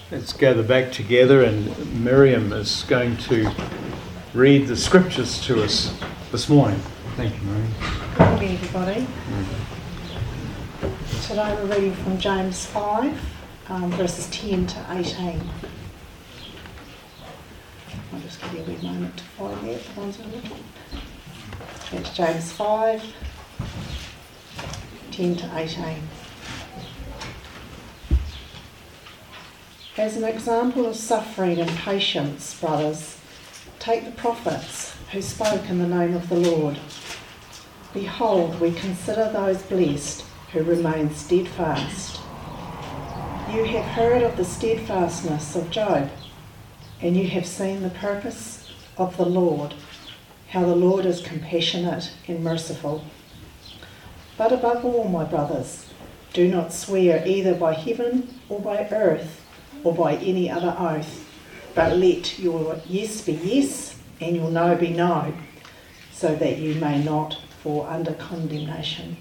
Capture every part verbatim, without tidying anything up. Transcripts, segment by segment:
Let's gather back together, and Miriam is going to read the scriptures to us this morning. Thank you, Miriam. Good morning, everybody. Mm. Today we're reading from James five, um, verses ten to eighteen. I'll just give you a wee moment to find that, the ones we're looking. That's James five, ten to eighteen. As an example of suffering and patience, brothers, take the prophets who spoke in the name of the Lord. Behold, we consider those blessed who remain steadfast. You have heard of the steadfastness of Job, and you have seen the purpose of the Lord, how the Lord is compassionate and merciful. But above all, my brothers, do not swear either by heaven or by earth or by any other oath, but let your yes be yes and your no be no, so that you may not fall under condemnation.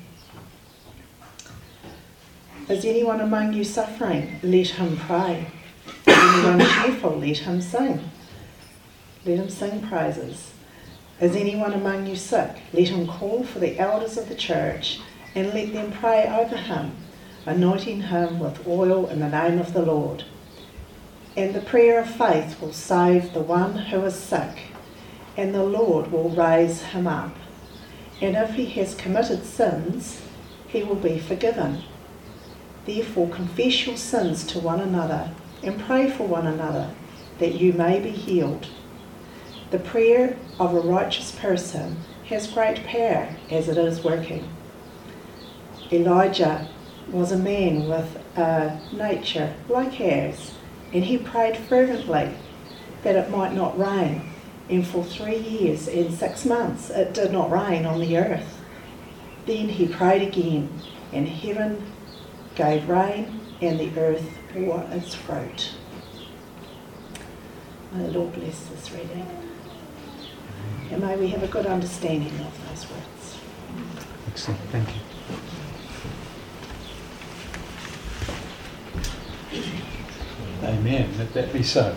Is anyone among you suffering? Let him pray. Is anyone cheerful? Let him sing. Let him sing praises. Is anyone among you sick? Let him call for the elders of the church and let them pray over him, anointing him with oil in the name of the Lord. And the prayer of faith will save the one who is sick, and the Lord will raise him up. And if he has committed sins, he will be forgiven. Therefore confess your sins to one another, and pray for one another, that you may be healed. The prayer of a righteous person has great power as it is working. Elijah was a man with a nature like ours, and he prayed fervently that it might not rain, and for three years and six months it did not rain on the earth. Then he prayed again, and heaven gave rain, and the earth bore its fruit. May the Lord bless this reading, and may we have a good understanding of those words. Excellent, thank you. Amen. Let that be so.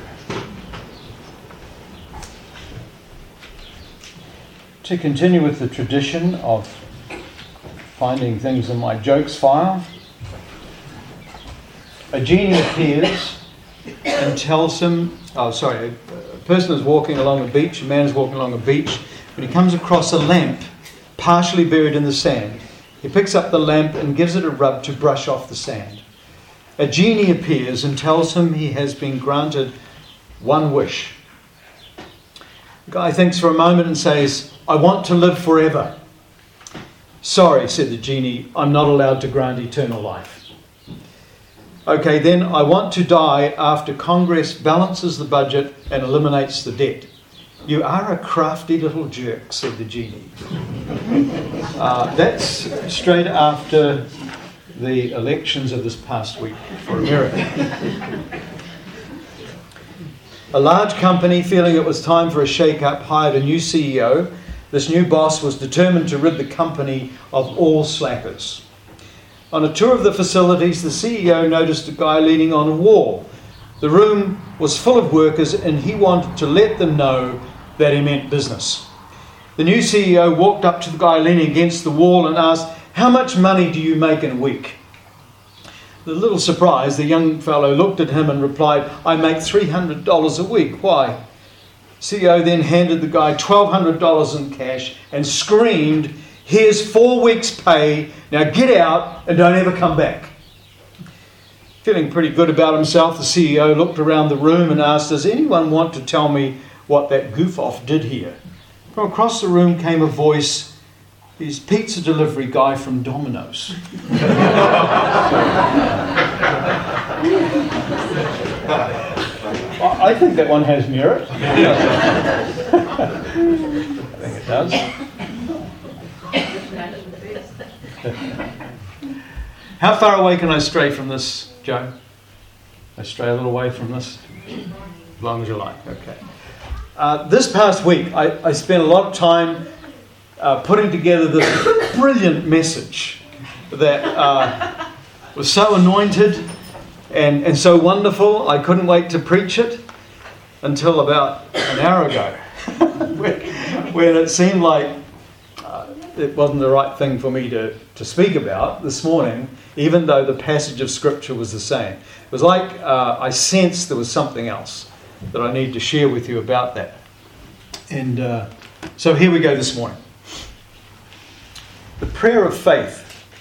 To continue with the tradition of finding things in my jokes file, a genie appears and tells him, oh sorry, a person is walking along a beach, a man is walking along a beach, when he comes across a lamp partially buried in the sand. He picks up the lamp and gives it a rub to brush off the sand. A genie appears and tells him he has been granted one wish. The guy thinks for a moment and says, I want to live forever. Sorry, said the genie, I'm not allowed to grant eternal life. Okay, then I want to die after Congress balances the budget and eliminates the debt. You are a crafty little jerk, said the genie. Uh, that's straight after the elections of this past week for America. A large company, feeling it was time for a shake-up, hired a new C E O. This new boss was determined to rid the company of all slackers. On a tour of the facilities, the C E O noticed a guy leaning on a wall. The room was full of workers, and he wanted to let them know that he meant business. The new C E O walked up to the guy leaning against the wall and asked, how much money do you make in a week? A little surprised, the young fellow looked at him and replied, I make three hundred dollars a week. Why? C E O then handed the guy twelve hundred dollars in cash and screamed, here's four weeks' pay, now get out and don't ever come back. Feeling pretty good about himself, the C E O looked around the room and asked, does anyone want to tell me what that goof-off did here? From across the room came a voice, he's pizza delivery guy from Domino's. I think that one has merit. I think it does. How far away can I stray from this, Joe? I stray a little way from this? As long as you like, okay. Uh, this past week, I, I spent a lot of time uh, putting together this brilliant message that uh, was so anointed and, and so wonderful, I couldn't wait to preach it until about an hour ago, when, when it seemed like uh, it wasn't the right thing for me to, to speak about this morning, even though the passage of Scripture was the same. It was like uh, I sensed there was something else that I need to share with you about that. And uh, so here we go this morning. The prayer of faith.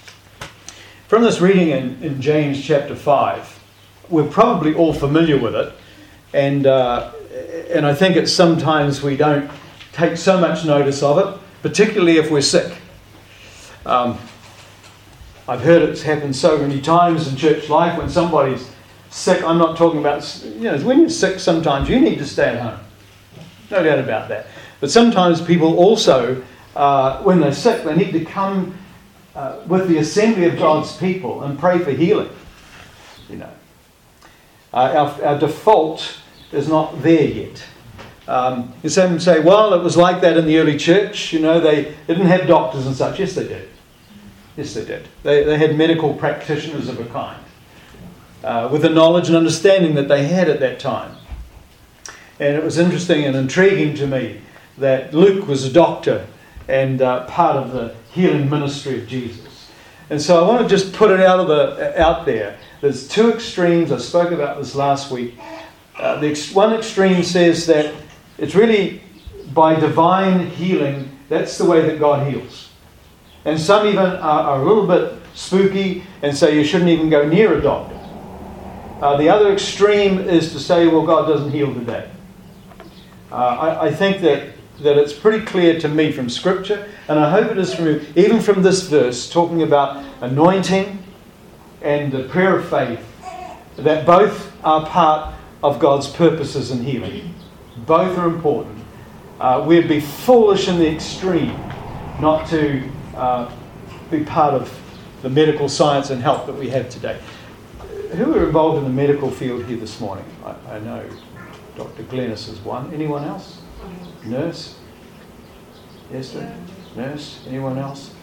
From this reading in, in James chapter five, we're probably all familiar with it. And uh, and I think it's sometimes we don't take so much notice of it, particularly if we're sick. Um, I've heard it's happened so many times in church life when somebody's sick. I'm not talking about, you know, when you're sick sometimes you need to stay at home. No doubt about that. But sometimes people also, uh, when they're sick, they need to come uh, with the assembly of God's people and pray for healing. You know, uh, our, our default is not there yet. Um, you some say, well, it was like that in the early church. You know, they didn't have doctors and such. Yes, they did. Yes, they did. They, they had medical practitioners of a kind, uh, with the knowledge and understanding that they had at that time. And it was interesting and intriguing to me that Luke was a doctor and uh, part of the healing ministry of Jesus. And so I want to just put it out of the out there. There's two extremes. I spoke about this last week. Uh, the ex- one extreme says that it's really by divine healing, that's the way that God heals. And some even are, are a little bit spooky and say you shouldn't even go near a doctor. Uh, the other extreme is to say, well, God doesn't heal today. Uh, I, I think that, that it's pretty clear to me from Scripture, and I hope it is from you, even from this verse, talking about anointing and the prayer of faith, that both are part of God's purposes in healing. Both are important. Uh, we'd be foolish in the extreme not to uh, be part of the medical science and health that we have today. Who are involved in the medical field here this morning? I, I know Doctor Glennis is one. Anyone else? Nurse? Esther? Nurse? Anyone else?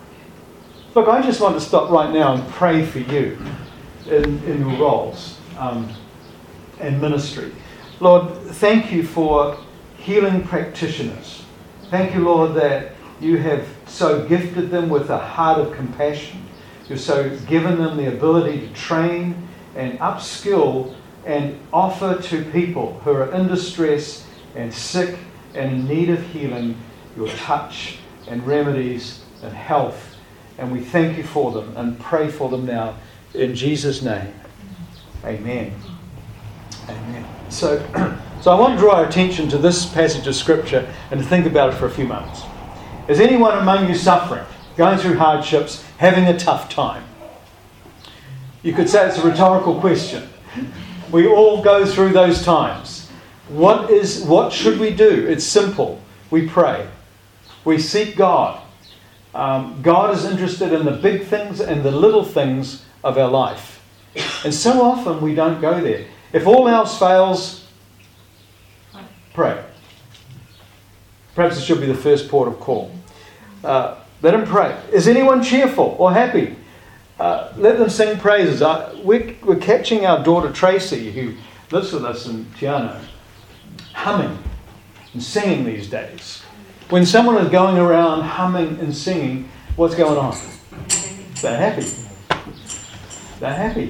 Look, I just want to stop right now and pray for you in, in your roles um, and ministry. Lord, thank you for healing practitioners. Thank you, Lord, that you have so gifted them with a heart of compassion. You've so given them the ability to train and upskill and offer to people who are in distress and sick and in need of healing your touch and remedies and health. And we thank you for them and pray for them now in Jesus' name. Amen. Amen. So, so I want to draw our attention to this passage of Scripture and to think about it for a few moments. Is anyone among you suffering, going through hardships, having a tough time? You could say it's a rhetorical question. We all go through those times. What is? What should we do? It's simple. We pray. We seek God. Um, God is interested in the big things and the little things of our life. And so often we don't go there. If all else fails, pray. Perhaps it should be the first port of call. Uh, let them pray. Is anyone cheerful or happy? Uh, let them sing praises. Uh, we're, we're catching our daughter Tracy, who lives with us in Tiano, humming and singing these days. When someone is going around humming and singing, what's going on? They're happy. They're happy.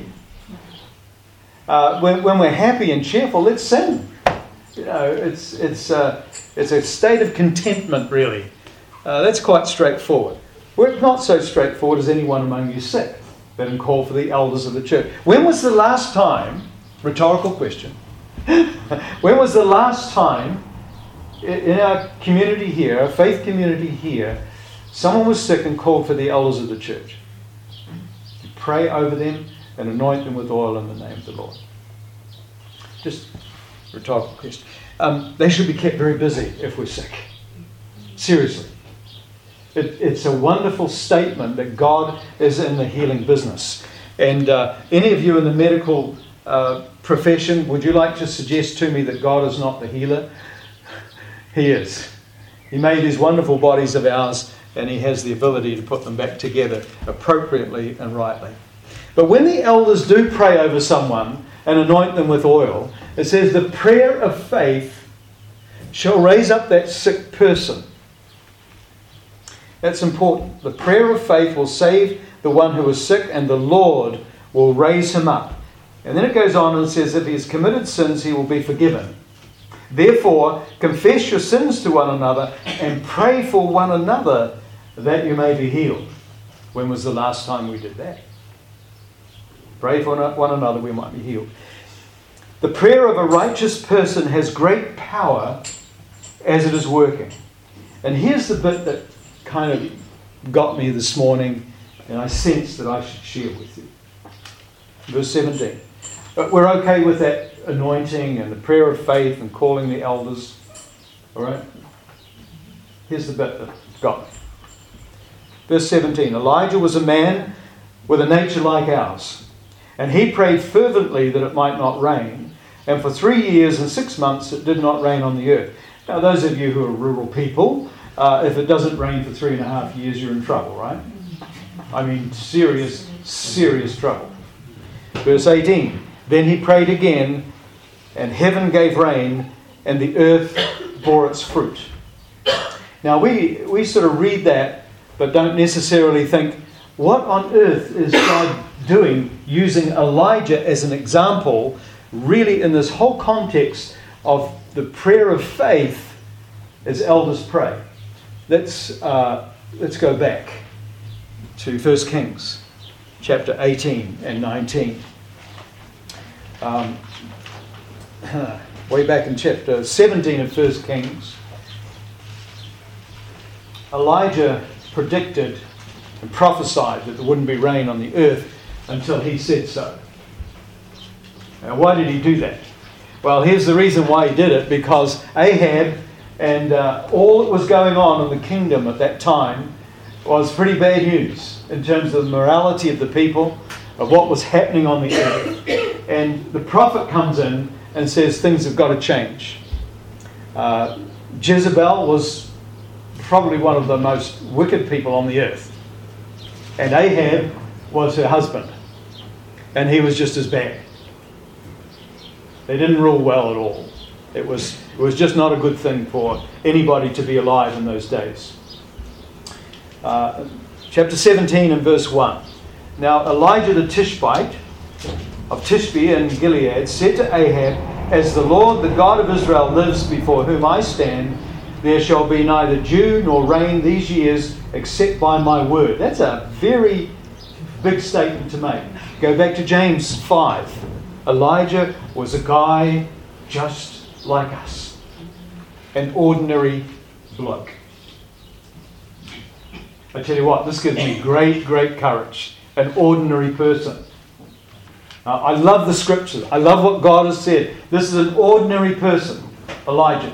Uh, when, when we're happy and cheerful, let's sing. You know, it's it's uh, it's a state of contentment, really. Uh, that's quite straightforward. Where it's not so straightforward as anyone among you sick, let him call for the elders of the church. When was the last time, rhetorical question, when was the last time in our community here, our faith community here, someone was sick and called for the elders of the church? You pray over them and anoint them with oil in the name of the Lord. Just rhetorical question. Um, they should be kept very busy if we're sick. Seriously. It, it's a wonderful statement that God is in the healing business. And uh, any of you in the medical uh, profession, would you like to suggest to me that God is not the healer? He is. He made these wonderful bodies of ours, and He has the ability to put them back together appropriately and rightly. But when the elders do pray over someone and anoint them with oil, it says the prayer of faith shall raise up that sick person. That's important. The prayer of faith will save the one who is sick, and the Lord will raise him up. And then it goes on and says, if he has committed sins, he will be forgiven. Therefore, confess your sins to one another and pray for one another that you may be healed. When was the last time we did that? Pray for one another, we might be healed. The prayer of a righteous person has great power as it is working. And here's the bit that kind of got me this morning, and I sensed that I should share with you. Verse seventeen. But we're okay with that anointing and the prayer of faith and calling the elders. All right? Here's the bit that got me. Verse seventeen. Elijah was a man with a nature like ours, and he prayed fervently that it might not rain. And for three years and six months it did not rain on the earth. Now, those of you who are rural people, uh, if it doesn't rain for three and a half years, you're in trouble, right? I mean, serious, serious trouble. Verse eighteen. Then he prayed again, and heaven gave rain, and the earth bore its fruit. Now, we, we sort of read that, but don't necessarily think, what on earth is God doing using Elijah as an example, really in this whole context of the prayer of faith as elders pray? Let's, uh, let's go back to First Kings, chapter eighteen and nineteen. Um, way back in chapter seventeen of First Kings, Elijah predicted and prophesied that there wouldn't be rain on the earth until he said so. Now, why did he do that? Well, here's the reason why he did it. Because Ahab and uh, all that was going on in the kingdom at that time was pretty bad news in terms of the morality of the people, of what was happening on the earth. And the prophet comes in and says things have got to change. Uh, Jezebel was probably one of the most wicked people on the earth. And Ahab was her husband. And he was just as bad. They didn't rule well at all. It was, it was just not a good thing for anybody to be alive in those days. Uh, chapter seventeen and verse one. Now Elijah the Tishbite of Tishbe in Gilead said to Ahab, as the Lord, the God of Israel, lives before whom I stand, there shall be neither dew nor rain these years except by my word. That's a very big statement to make. Go back to James five. Elijah was a guy just like us. An ordinary bloke. I tell you what, this gives me great, great courage. An ordinary person. Uh, I love the scriptures. I love what God has said. This is an ordinary person, Elijah.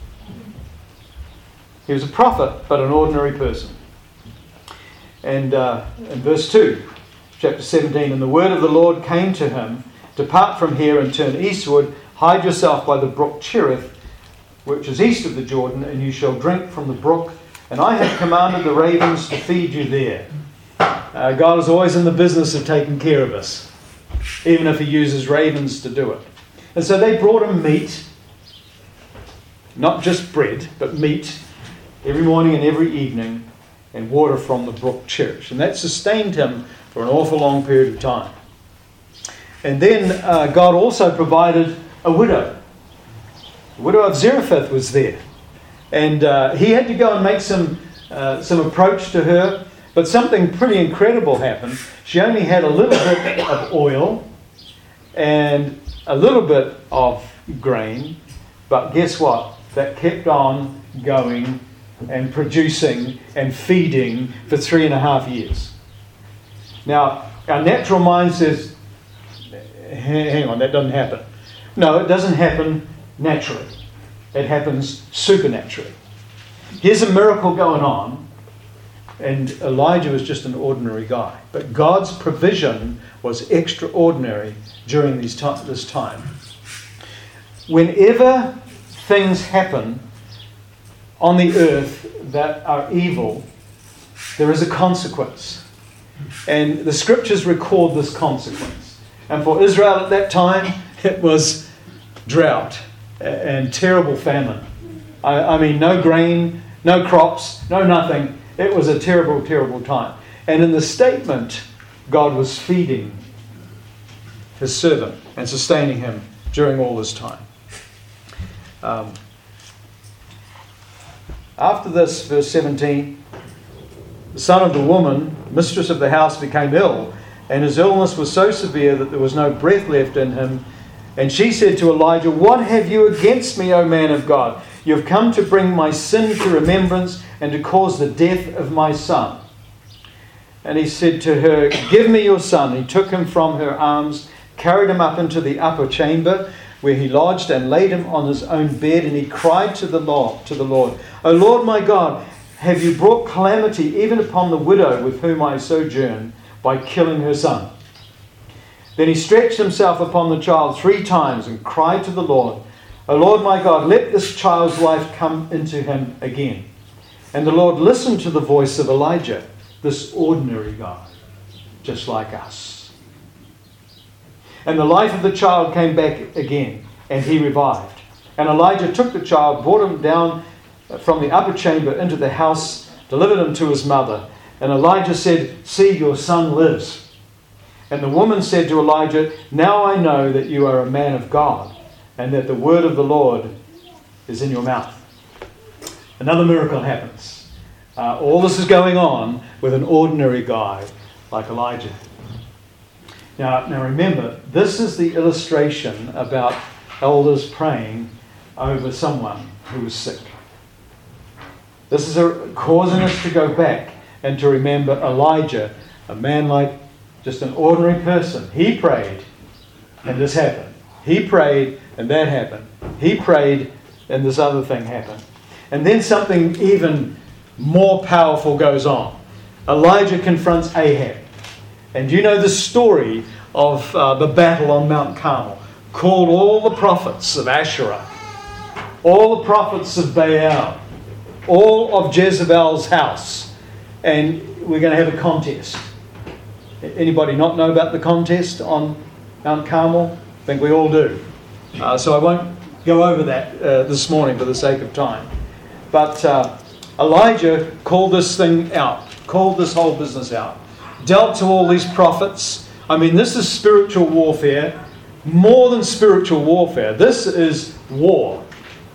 He was a prophet, but an ordinary person. And uh, in verse two, chapter seventeen, and the word of the Lord came to him, depart from here and turn eastward, hide yourself by the brook Cherith, which is east of the Jordan, and you shall drink from the brook, and I have commanded the ravens to feed you there. Uh, God is always in the business of taking care of us, even if he uses ravens to do it. And so they brought him meat, not just bread, but meat, every morning and every evening, and water from the brook Cherith. And that sustained him for an awful long period of time. And then uh, God also provided a widow. The widow of Zarephath was there. And uh, he had to go and make some, uh, some approach to her. But something pretty incredible happened. She only had a little bit of oil and a little bit of grain. But guess what? That kept on going and producing and feeding for three and a half years. Now, our natural mind says, hang on, that doesn't happen. No, it doesn't happen naturally. It happens supernaturally. Here's a miracle going on, and Elijah was just an ordinary guy. But God's provision was extraordinary during these t- this time. Whenever things happen on the earth that are evil, there is a consequence. And the scriptures record this consequence. And for Israel at that time, it was drought and terrible famine. I, I mean, no grain, no crops, no nothing. It was a terrible, terrible time. And in the statement, God was feeding his servant and sustaining him during all this time. Um, after this, verse seventeen, the son of the woman, mistress of the house, became ill, and his illness was so severe that there was no breath left in him. And she said to Elijah, "What have you against me, O man of God? You have come to bring my sin to remembrance and to cause the death of my son." And he said to her, "Give me your son." He took him from her arms, carried him up into the upper chamber, where he lodged, and laid him on his own bed. And he cried to the Lord, to the Lord, "O Lord my God, have you brought calamity even upon the widow with whom I sojourn by killing her son?" Then he stretched himself upon the child three times and cried to the Lord, "O Lord my God, let this child's life come into him again." And the Lord listened to the voice of Elijah, this ordinary guy, just like us. And the life of the child came back again, and he revived. And Elijah took the child, brought him down from the upper chamber into the house, delivered him to his mother. And Elijah said, "See, your son lives." And the woman said to Elijah, "Now I know that you are a man of God, and that the word of the Lord is in your mouth." Another miracle happens. Uh, all this is going on with an ordinary guy like Elijah. Now, now remember, this is the illustration about elders praying over someone who was sick. This is a, causing us to go back and to remember Elijah, a man like just an ordinary person. He prayed and this happened. He prayed and that happened. He prayed and this other thing happened. And then something even more powerful goes on. Elijah confronts Ahab. And you know the story of uh, the battle on Mount Carmel. Called all the prophets of Asherah, all the prophets of Baal, all of Jezebel's house. And we're going to have a contest. Anybody not know about the contest on Mount Carmel? I think we all do. Uh, so I won't go over that uh, this morning for the sake of time. But uh, Elijah called this thing out, called this whole business out, dealt to all these prophets. I mean, this is spiritual warfare, more than spiritual warfare. This is war.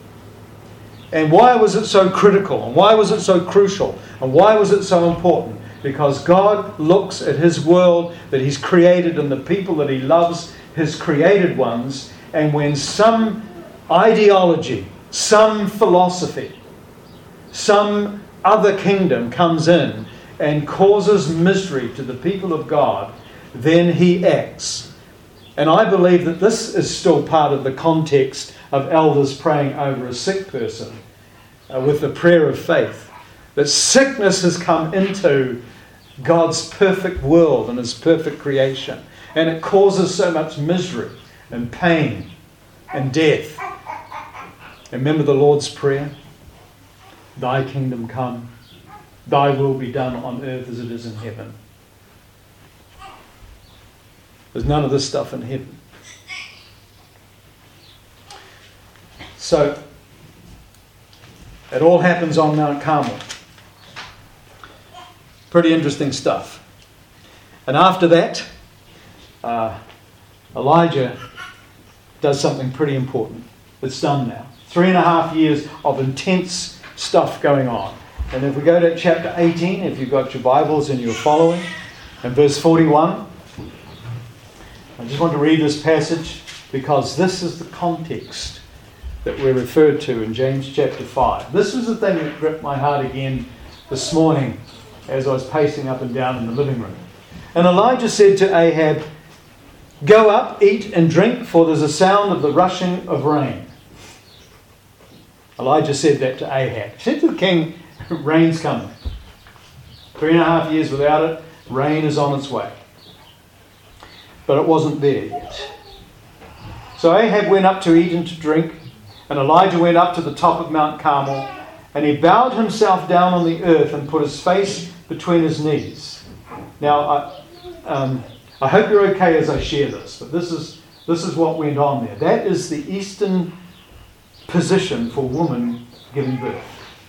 And why was it so critical? And why was it so crucial? And why was it so important? Because God looks at his world that he's created and the people that he loves, his created ones, and when some ideology, some philosophy, some other kingdom comes in and causes misery to the people of God, then he acts. And I believe that this is still part of the context of elders praying over a sick person uh, with the prayer of faith. That sickness has come into God's perfect world and his perfect creation. And it causes so much misery and pain and death. Remember the Lord's Prayer? Thy kingdom come, thy will be done on earth as it is in heaven. There's none of this stuff in heaven. So, it all happens on Mount Carmel. Pretty interesting stuff. And after that, uh, Elijah does something pretty important. It's done now. Three and a half years of intense stuff going on. And if we go to chapter eighteen, if you've got your Bibles and you're following, and verse forty-one, I just want to read this passage because this is the context that we're referred to in James chapter five. This was the thing that gripped my heart again this morning as I was pacing up and down in the living room. And Elijah said to Ahab, "Go up, eat and drink, for there's a sound of the rushing of rain." Elijah said that to Ahab. He said to the king, rain's coming. Three and a half years without it, rain is on its way. But it wasn't there yet. So Ahab went up to eat and to drink, and Elijah went up to the top of Mount Carmel, and he bowed himself down on the earth and put his face between his knees. Now, I, um, I hope you're okay as I share this, but this is this is what went on there. That is the Eastern position for woman giving birth.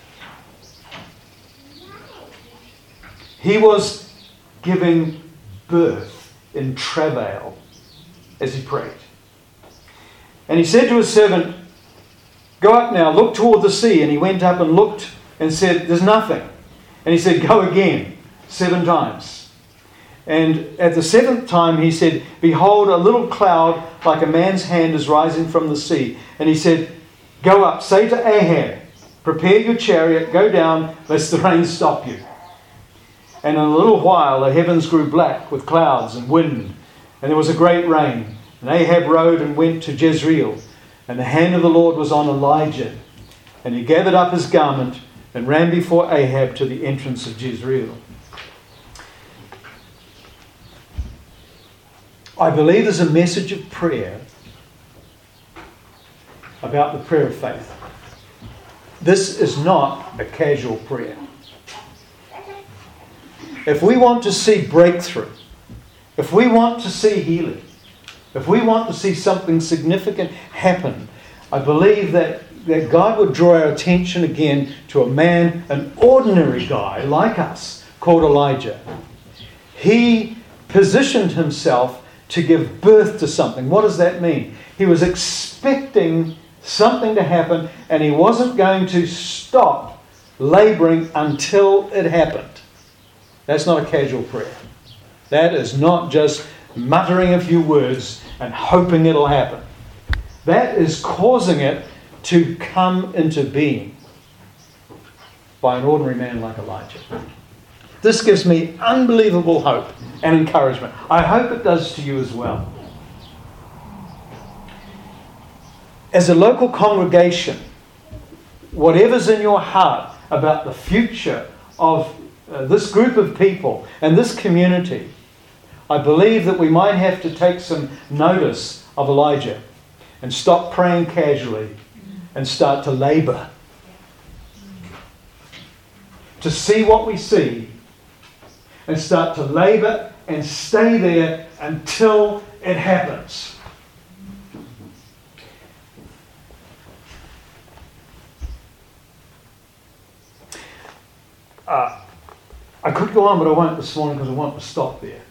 He was giving birth in travail as he prayed. And he said to his servant, "Go up now, look toward the sea." And he went up and looked and said, "There's nothing." And he said, "Go again," seven times. And at the seventh time he said, "Behold, a little cloud like a man's hand is rising from the sea." And he said, "Go up, say to Ahab, prepare your chariot, go down, lest the rain stop you." And in a little while the heavens grew black with clouds and wind, and there was a great rain. And Ahab rode and went to Jezreel, and the hand of the Lord was on Elijah. And he gathered up his garment and ran before Ahab to the entrance of Jezreel. I believe there's a message of prayer about the prayer of faith. This is not a casual prayer. If we want to see breakthrough, if we want to see healing, if we want to see something significant happen, I believe that, that God would draw our attention again to a man, an ordinary guy like us, called Elijah. He positioned himself to give birth to something. What does that mean? He was expecting something to happen, and he wasn't going to stop labouring until it happened. That's not a casual prayer. That is not just muttering a few words and hoping it'll happen. That is causing it to come into being by an ordinary man like Elijah. This gives me unbelievable hope and encouragement. I hope it does to you as well. As a local congregation, whatever's in your heart about the future of uh, this group of people and this community, I believe that we might have to take some notice of Elijah and stop praying casually and start to labour. To see what we see and start to labour and stay there until it happens. Uh, I could go on, but I won't this morning because I want to stop there.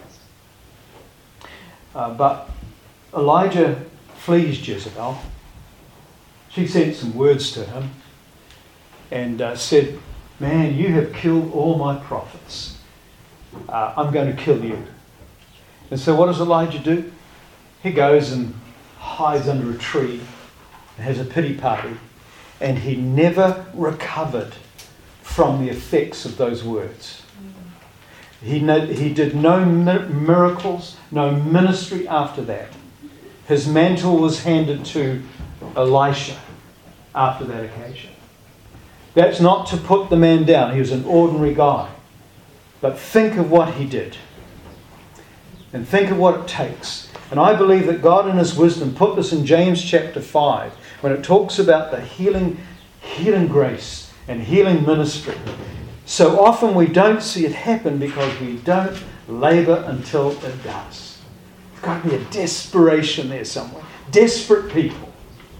Uh, but Elijah flees Jezebel. She sent some words to him and uh, said, "Man, you have killed all my prophets. Uh, I'm going to kill you." And so what does Elijah do? He goes and hides under a tree and has a pity party. And he never recovered from the effects of those words. He, no, he did no mi- miracles, no ministry after that. His mantle was handed to Elisha after that occasion. That's not to put the man down. He was an ordinary guy. But think of what he did. And think of what it takes. And I believe that God in His wisdom put this in James chapter five when it talks about the healing, healing grace and healing ministry. So often we don't see it happen because we don't labour until it does. There's got to be a desperation there somewhere. Desperate people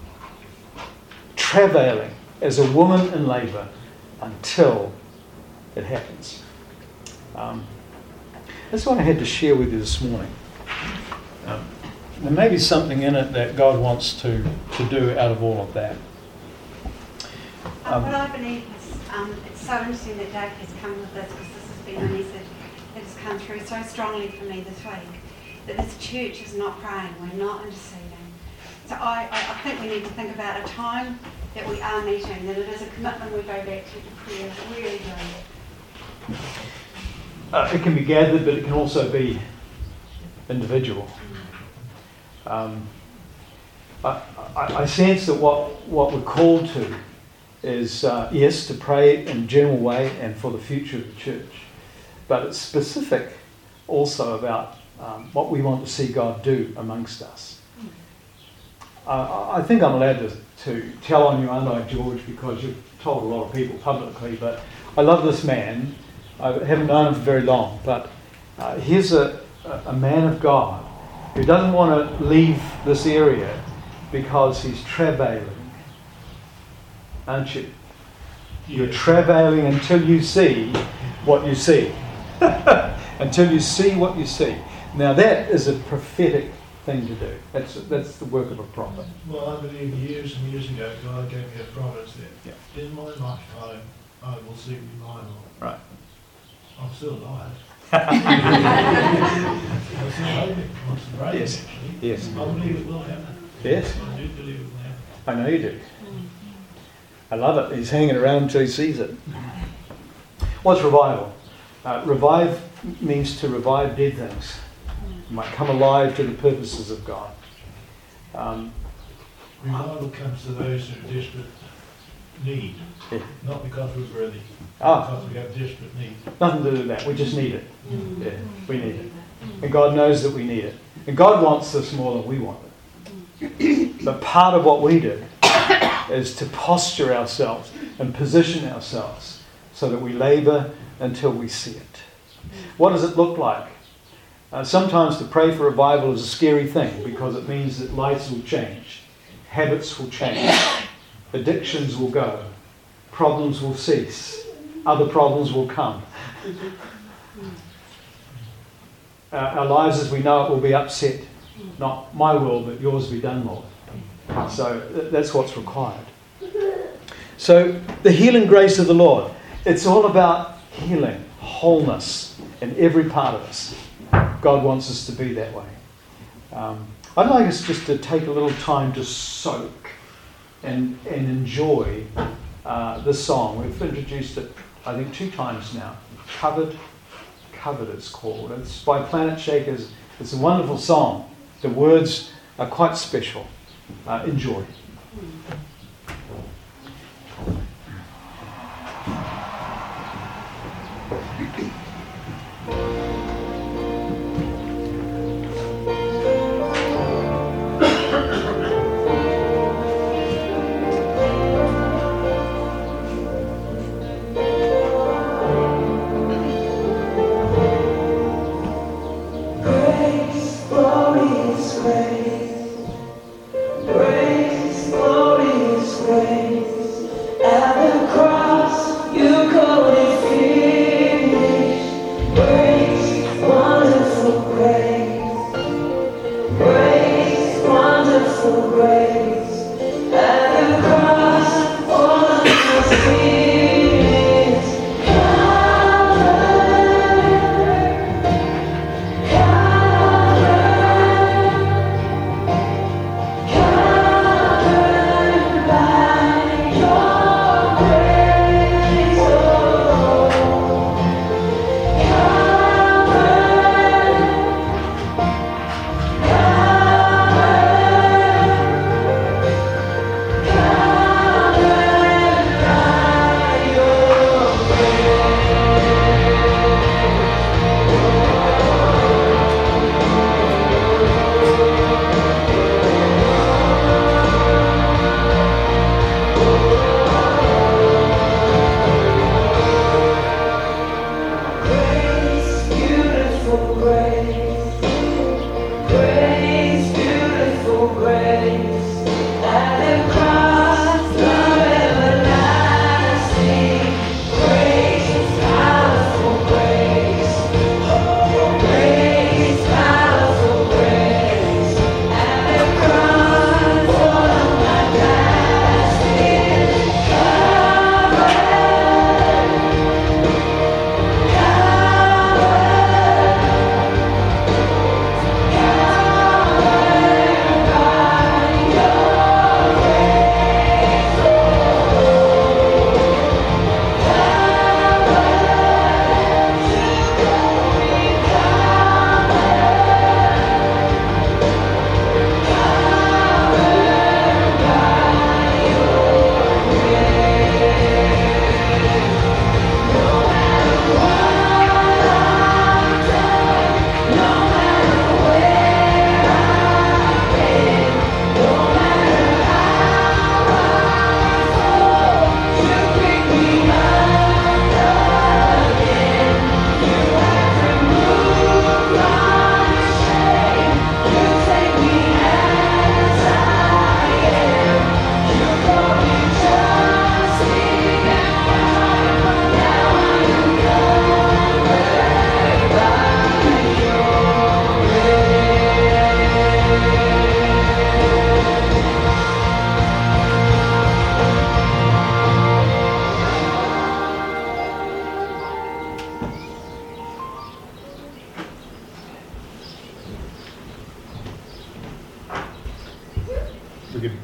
travailing as a woman in labour until it happens. Um, that's what I had to share with you this morning. Um, there may be something in it that God wants to, to do out of all of that. Um, what I believe is, um, it's so interesting that Doug has come with this, because this has been a message that has come through so strongly for me this week, that this church is not praying, we're not interceding. So I, I, I think we need to think about a time that we are meeting, that it is a commitment we go back to to prayer, really do. Uh, it can be gathered, but it can also be individual. Um, I, I, I sense that what, what we're called to is, uh, yes, to pray in a general way and for the future of the church. But it's specific also about um, what we want to see God do amongst us. Uh, I think I'm allowed to, to tell on you, aren't I, George, because you've told a lot of people publicly, but I love this man. I haven't known him for very long, but Uh, here's a, a man of God who doesn't want to leave this area because he's travailing. Aren't you? You're travailing until you see what you see. Until you see what you see. Now that is a prophetic thing to do. That's that's the work of a prophet. Well, I believe years and years ago, God gave me a promise that Yeah. in my lifetime, I will see revival. Right. I'm still alive. I'm still hoping. I'm still praying, Yes. actually. Yes. I believe it will happen. Yes. I do believe it will happen. I know you do. I love it. He's hanging around until he sees it. What's revival? Uh, revive means to revive dead things. You might come alive to the purposes of God. Um, Revival comes to those who are desperate need, Yeah. not because we're worthy, Ah. because we have desperate need. Nothing to do with that. We just need it. Yeah, we need it. And God knows that we need it. And God wants this more than we want it. But part of what we do is to posture ourselves and position ourselves so that we labour until we see it. What does it look like? Uh, sometimes to pray for revival is a scary thing because it means that lives will change, habits will change, addictions will go, problems will cease, other problems will come. Uh, our lives as we know it will be upset. Not my will, but yours be done, Lord. So th- that's what's required. So the healing grace of the Lord, it's all about healing, wholeness in every part of us. God wants us to be that way. Um, I'd like us just to take a little time to soak and, and enjoy uh, this song. We've introduced it, I think, two times now. Covered, Covered it's called. It's by Planet Shakers. It's a wonderful song. The words are quite special. Uh, enjoy. Grace, glorious grace, grace, glorious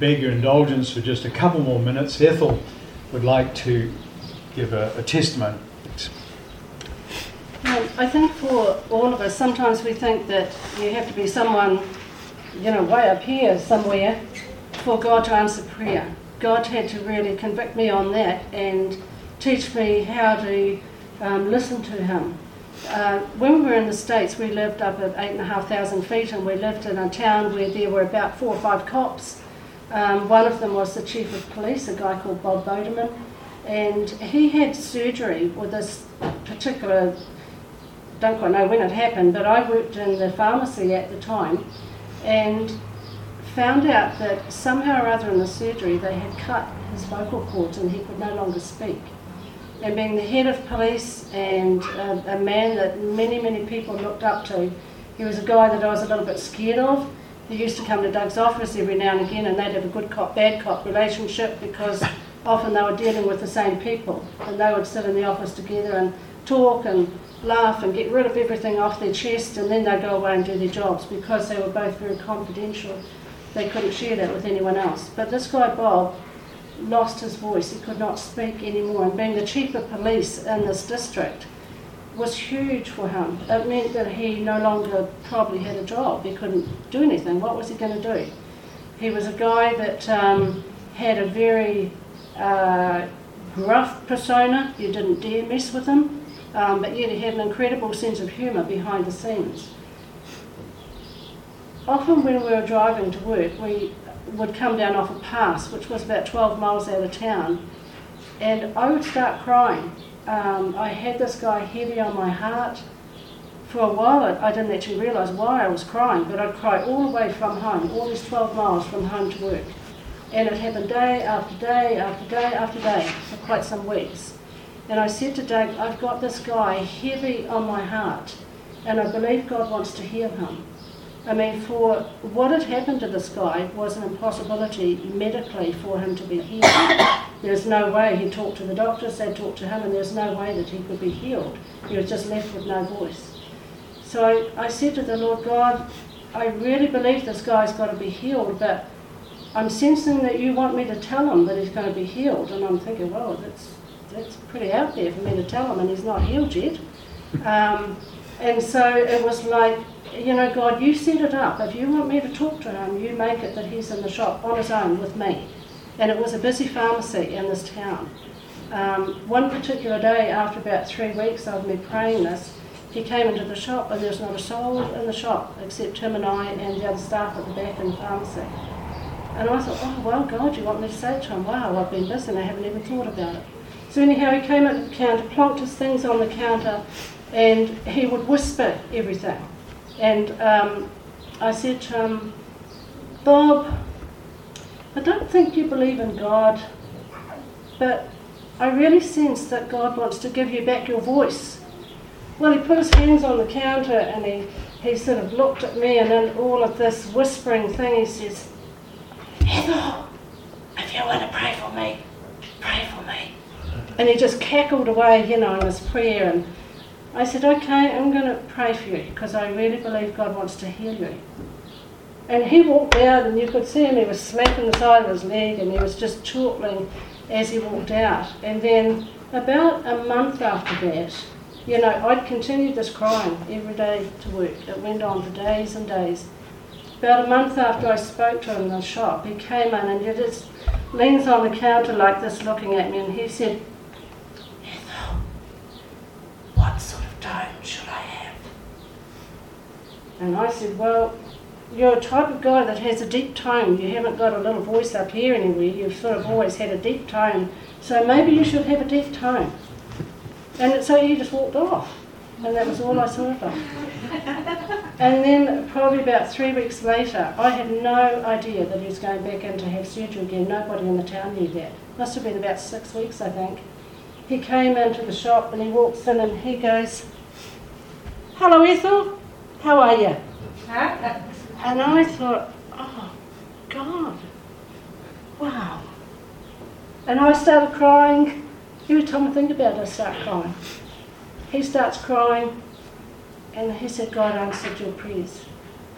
beg your indulgence for just a couple more minutes. Ethel would like to give a, a testimony. Um, I think for all of us, sometimes we think that you have to be someone, you know, way up here somewhere for God to answer prayer. God had to really convict me on that and teach me how to um, listen to Him. Uh, when we were in the States, we lived up at eight and a half thousand feet, and we lived in a town where there were about four or five cops. Um, one of them was the chief of police, a guy called Bob Bodeman, and he had surgery with this particular, don't quite know when it happened, but I worked in the pharmacy at the time and found out that somehow or other in the surgery they had cut his vocal cords and he could no longer speak. And being the head of police and a, a man that many, many people looked up to, he was a guy that I was a little bit scared of. He used to come to Doug's office every now and again, and they'd have a good cop, bad cop relationship because often they were dealing with the same people, and they would sit in the office together and talk and laugh and get rid of everything off their chest, and then they'd go away and do their jobs because they were both very confidential. They couldn't share that with anyone else. But this guy, Bob, lost his voice. He could not speak anymore, and being the chief of police in this district was huge for him. It meant that he no longer probably had a job. He couldn't do anything. What was he going to do? He was a guy that um, had a very uh, gruff persona. You didn't dare mess with him, um, but yet he had an incredible sense of humour behind the scenes. Often when we were driving to work, we would come down off a pass, which was about twelve miles out of town, and I would start crying. Um, I had this guy heavy on my heart. For a while I, I didn't actually realise why I was crying, but I'd cry all the way from home, all these twelve miles from home to work. And it happened day after day after day after day for quite some weeks. And I said to Doug, I've got this guy heavy on my heart, and I believe God wants to heal him. I mean, for what had happened to this guy was an impossibility medically for him to be healed. There's no way. He talked to the doctors, they talked to him, and there's no way that he could be healed. He was just left with no voice. So I, I said to the Lord, God, I really believe this guy's got to be healed, but I'm sensing that you want me to tell him that he's going to be healed. And I'm thinking, well, that's, that's pretty out there for me to tell him, and he's not healed yet. Um, and so it was like, you know, God, you set it up. If you want me to talk to him, you make it that he's in the shop on his own with me. And it was a busy pharmacy in this town. Um, one particular day, after about three weeks of me praying this, he came into the shop and there's not a soul in the shop except him and I and the other staff at the back in the pharmacy. And I thought, oh, well, God, you want me to say it to him? Wow, I've been busy and I haven't even thought about it. So anyhow, he came at the counter, plonked his things on the counter, and he would whisper everything. And um, I said to him, Bob, I don't think you believe in God, but I really sense that God wants to give you back your voice. Well, he put his hands on the counter and he, he sort of looked at me, and in all of this whispering thing he says, Ethel, if you want to pray for me, pray for me. And he just cackled away, you know, in his prayer. And I said, okay, I'm going to pray for you because I really believe God wants to heal you. And he walked out, and you could see him, he was slapping the side of his leg, and he was just chortling as he walked out. And then about a month after that, you know, I'd continued this crying every day to work. It went on for days and days. About a month after I spoke to him in the shop, he came in and he just leans on the counter like this looking at me, and he said, Ethel, what sort of tone should I have? And I said, well, you're a type of guy that has a deep tone. You haven't got a little voice up here anywhere. You've sort of always had a deep tone. So maybe you should have a deep tone. And so he just walked off. And that was all I saw of him. And then probably about three weeks later, I had no idea that he was going back in to have surgery again. Nobody in the town knew that. Must have been about six weeks, I think. He came into the shop and he walks in and he goes, hello Ethel, how are you? And I thought, oh, God, wow. And I started crying. Every time I think about it, I start crying. He starts crying, and he said, God answered your prayers.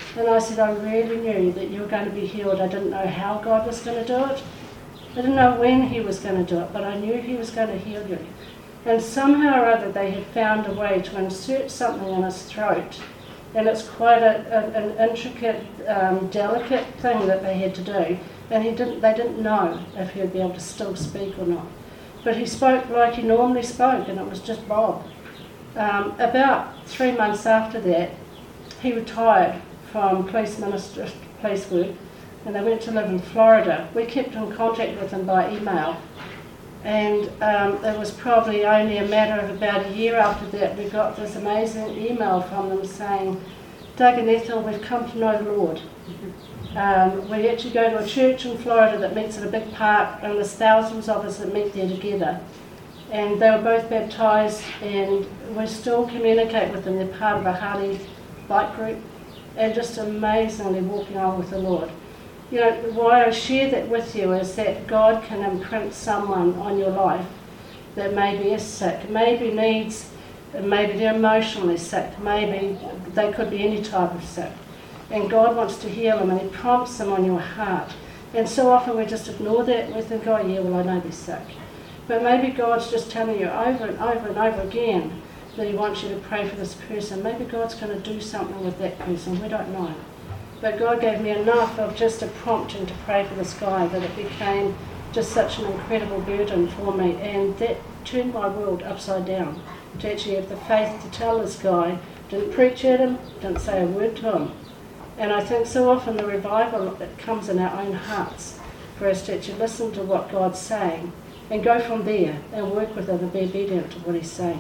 And I said, I really knew that you were going to be healed. I didn't know how God was going to do it. I didn't know when he was going to do it, but I knew he was going to heal you. And somehow or other they had found a way to insert something in his throat. And it's quite a, a, an intricate, um, delicate thing that they had to do. And he didn't, they didn't know if he would be able to still speak or not. But he spoke like he normally spoke, and it was just Bob. Um, about three months after that, he retired from police minister, police work, and they went to live in Florida. We kept in contact with him by email. And um, it was probably only a matter of about a year after that we got this amazing email from them saying, Doug and Ethel, we've come to know the Lord. Um, we actually go to a church in Florida that meets at a big park, and there's thousands of us that meet there together. And they were both baptised, and we still communicate with them. They're part of a Harley bike group, and just amazingly walking on with the Lord. You know, why I share that with you is that God can imprint someone on your life that maybe is sick, maybe needs, maybe they're emotionally sick, maybe they could be any type of sick. And God wants to heal them, and he prompts them on your heart. And so often we just ignore that, we think, oh yeah, well I know they're sick. But maybe God's just telling you over and over and over again that he wants you to pray for this person. Maybe God's going to do something with that person, we don't know. But God gave me enough of just a prompting to pray for this guy that it became just such an incredible burden for me, and that turned my world upside down. To actually have the faith to tell this guy, didn't preach at him, didn't say a word to him. And I think so often the revival that comes in our own hearts for us to actually listen to what God's saying and go from there and work with it and be obedient to what he's saying.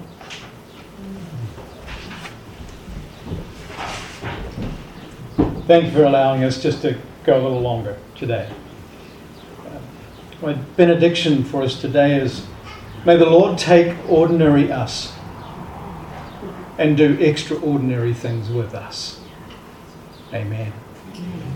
Thank you for allowing us just to go a little longer today. My benediction for us today is, may the Lord take ordinary us and do extraordinary things with us. Amen.